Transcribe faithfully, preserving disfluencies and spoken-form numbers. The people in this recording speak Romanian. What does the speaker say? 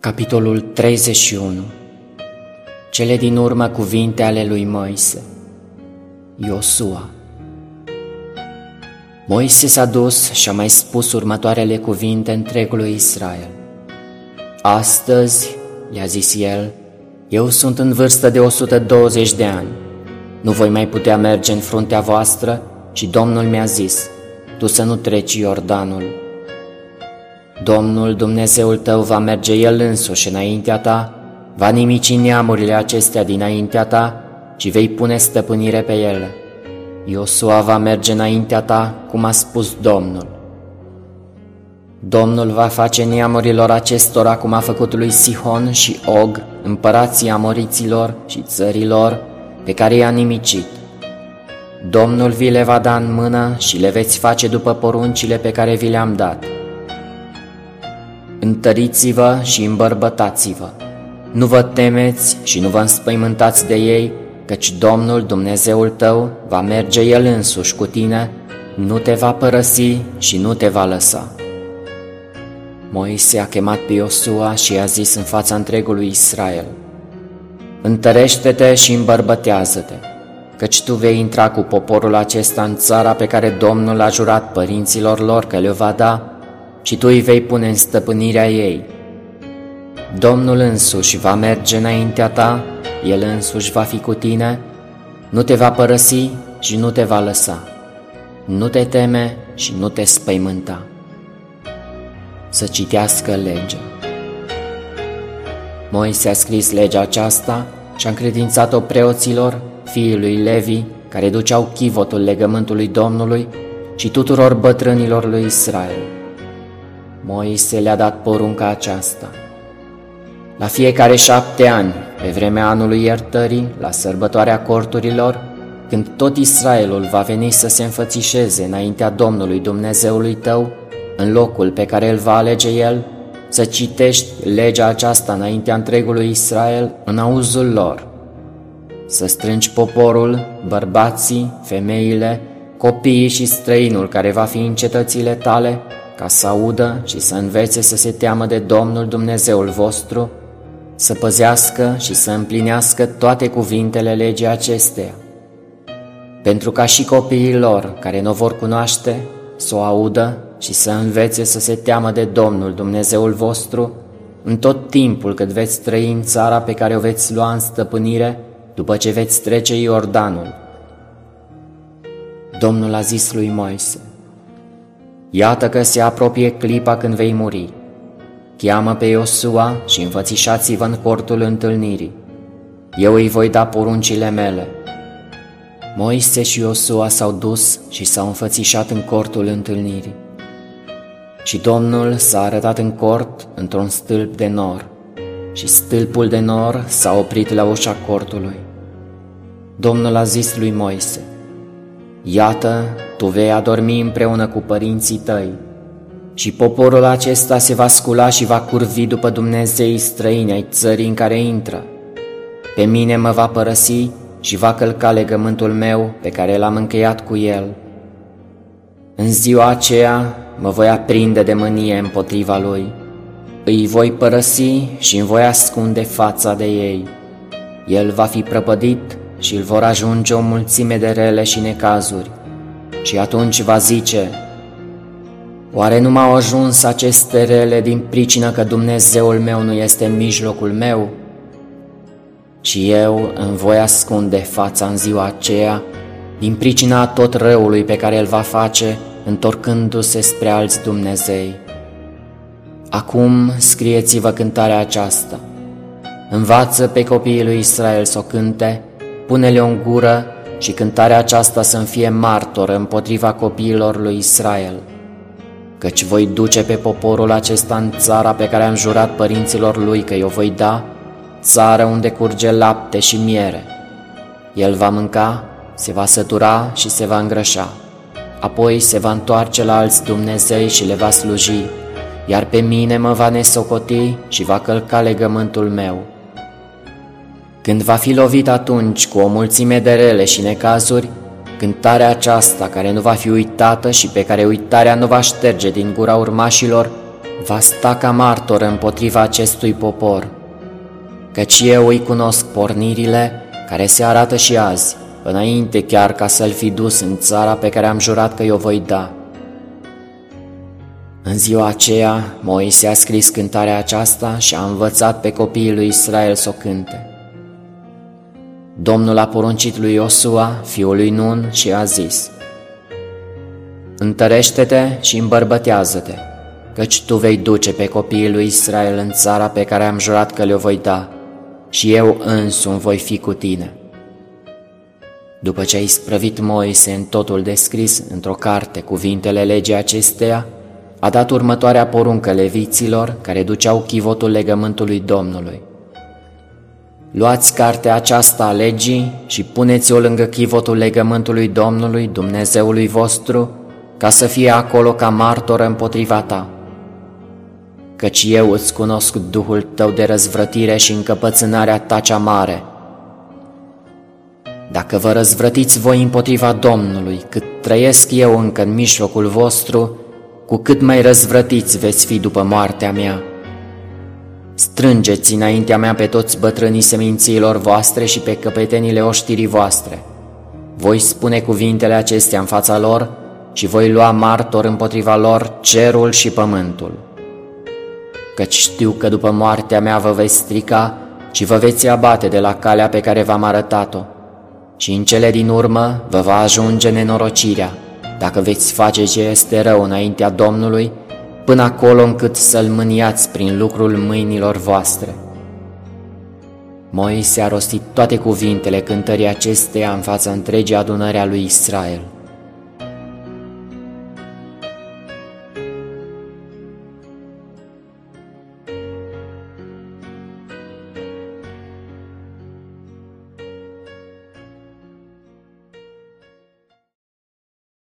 Capitolul treizeci și unu. Cele din urmă cuvinte ale lui Moise. Iosua. Moise s-a dus și a mai spus următoarele cuvinte întregului Israel. Astăzi, i-a zis el, eu sunt în vârstă de o sută douăzeci de ani. Nu voi mai putea merge în fruntea voastră și Domnul mi-a zis, tu să nu treci Iordanul. Domnul Dumnezeul tău va merge El însuși înaintea ta, va nimici neamurile acestea dinaintea ta și vei pune stăpânire pe ele. Iosua va merge înaintea ta, cum a spus Domnul. Domnul va face neamurilor acestora cum a făcut lui Sihon și Og, împărații amoriților și țărilor pe care i-a nimicit. Domnul vi le va da în mână și le veți face după poruncile pe care vi le-am dat. Întăriți-vă și îmbărbătați-vă, nu vă temeți și nu vă înspăimântați de ei, căci Domnul Dumnezeul tău va merge El însuși cu tine, nu te va părăsi și nu te va lăsa. Moise a chemat pe Iosua și i-a zis în fața întregului Israel, întărește-te și îmbărbătează-te, căci tu vei intra cu poporul acesta în țara pe care Domnul a jurat părinților lor că le va da, și tu îi vei pune în stăpânirea ei. Domnul însuși va merge înaintea ta, El însuși va fi cu tine, nu te va părăsi și nu te va lăsa. Nu te teme și nu te spăimânta. Să citească legea. Moise a scris legea aceasta și a încredințat-o preoților, fiii lui Levi, care duceau chivotul legământului Domnului, și tuturor bătrânilor lui Israel. Moise le-a dat porunca aceasta. La fiecare șapte ani, pe vremea anului iertării, la sărbătoarea corturilor, când tot Israelul va veni să se înfățișeze înaintea Domnului Dumnezeului tău, în locul pe care îl va alege El, să citești legea aceasta înaintea întregului Israel în auzul lor. Să strângi poporul, bărbații, femeile, copiii și străinul care va fi în cetățile tale, ca să audă și să învețe să se teamă de Domnul Dumnezeul vostru, să păzească și să împlinească toate cuvintele legii acesteia, pentru ca și copiii lor, care nu vor cunoaște, să o audă și să învețe să se teamă de Domnul Dumnezeul vostru în tot timpul cât veți trăi în țara pe care o veți lua în stăpânire după ce veți trece Iordanul. Domnul a zis lui Moise, iată că se apropie clipa când vei muri. Cheamă pe Iosua și înfățișați-vă în cortul întâlnirii. Eu îi voi da poruncile mele. Moise și Iosua s-au dus și s-au înfățișat în cortul întâlnirii. Și Domnul s-a arătat în cort într-un stâlp de nor, și stâlpul de nor s-a oprit la ușa cortului. Domnul a zis lui Moise, iată, tu vei adormi împreună cu părinții tăi, și poporul acesta se va scula și va curvi după dumnezeii străini ai țării în care intră. Pe mine mă va părăsi și va călca legământul meu pe care l-am încheiat cu el. În ziua aceea mă voi aprinde de mânie împotriva lui. Îi voi părăsi și îmi voi ascunde fața de ei. El va fi prăpădit și îl vor ajunge o mulțime de rele și necazuri. Și atunci va zice, oare nu m-au ajuns aceste rele din pricină că Dumnezeul meu nu este în mijlocul meu? Și eu îmi voi ascunde fața în ziua aceea din pricina tot răului pe care îl va face întorcându-se spre alți Dumnezei. Acum scrieți-vă cântarea aceasta. Învață pe copiii lui Israel să o cânte, pune-le-o în gură și cântarea aceasta să-mi fie martoră împotriva copiilor lui Israel. Căci voi duce pe poporul acesta în țara pe care am jurat părinților lui că i-o voi da, țară unde curge lapte și miere. El va mânca, se va sătura și se va îngrășa. Apoi se va întoarce la alți Dumnezei și le va sluji, iar pe mine mă va nesocoti și va călca legământul meu. Când va fi lovit atunci cu o mulțime de rele și necazuri, cântarea aceasta care nu va fi uitată și pe care uitarea nu va șterge din gura urmașilor, va sta ca martor împotriva acestui popor, căci eu îi cunosc pornirile care se arată și azi, înainte chiar ca să-l fi dus în țara pe care am jurat că i-o voi da. În ziua aceea, Moise a scris cântarea aceasta și a învățat pe copiii lui Israel să o cânte. Domnul a poruncit lui Iosua, fiul lui Nun, și a zis: întărește-te și îmbărbătează-te, căci tu vei duce pe copiii lui Israel în țara pe care am jurat că le-o voi da, și eu însumi voi fi cu tine. După ce a isprăvit Moise în totul descris într-o carte cuvintele legii acesteia, a dat următoarea poruncă leviților care duceau chivotul legământului Domnului: luați cartea aceasta a legii și puneți-o lângă chivotul legământului Domnului, Dumnezeului vostru, ca să fie acolo ca martor împotriva ta. Căci eu îți cunosc duhul tău de răzvrătire și încăpățânarea ta cea mare. Dacă vă răzvrătiți voi împotriva Domnului, cât trăiesc eu încă în mijlocul vostru, cu cât mai răzvrătiți veți fi după moartea mea. Strângeți înaintea mea pe toți bătrânii semințiilor voastre și pe căpetenile oștirii voastre. Voi spune cuvintele acestea în fața lor și voi lua martor împotriva lor cerul și pământul. Căci știu că după moartea mea vă veți strica și vă veți abate de la calea pe care v-am arătat-o, și în cele din urmă vă va ajunge nenorocirea, dacă veți face ce este rău înaintea Domnului, până acolo încât să-l mâniați prin lucrul mâinilor voastre. Moise a rostit toate cuvintele cântării acesteia în fața întregii adunări a lui Israel.